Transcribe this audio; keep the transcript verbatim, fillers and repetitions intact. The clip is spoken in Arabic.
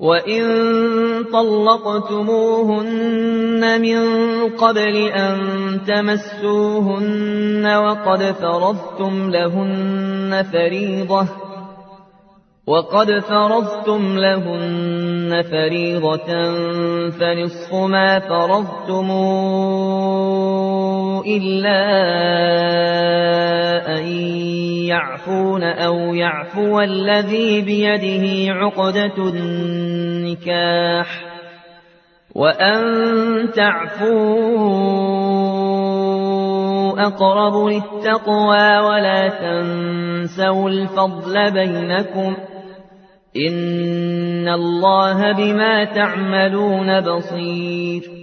وإن طلقتموهن من قبل أن تمسوهن وقد فرضتم لهن فريضة وقد فرضتم لهن فريضة فنصف ما فرضتم إلا أن يعفون أو يعفو الذي بيده عقدة النكاح وأن تعفوا أقرب للتقوى ولا تنسوا الفضل بينكم إن الله بما تعملون بصير